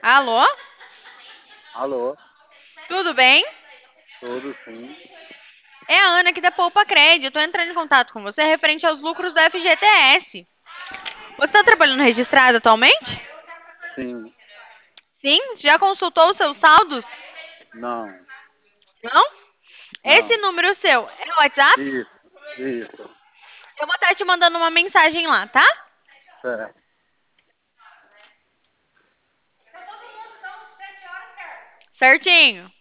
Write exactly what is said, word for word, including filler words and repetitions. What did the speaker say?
Alô? Alô, Tudo bem? tudo sim. É a Ana aqui da Poupa Crédito. Tô entrando em contato com você referente aos lucros do F G T S. Você está trabalhando registrado atualmente? Sim, Sim? Já consultou os seus saldos? não, Não? Esse não. número seu é o WhatsApp? Isso, isso. Eu vou estar te mandando uma mensagem lá, tá? Certo. Certinho.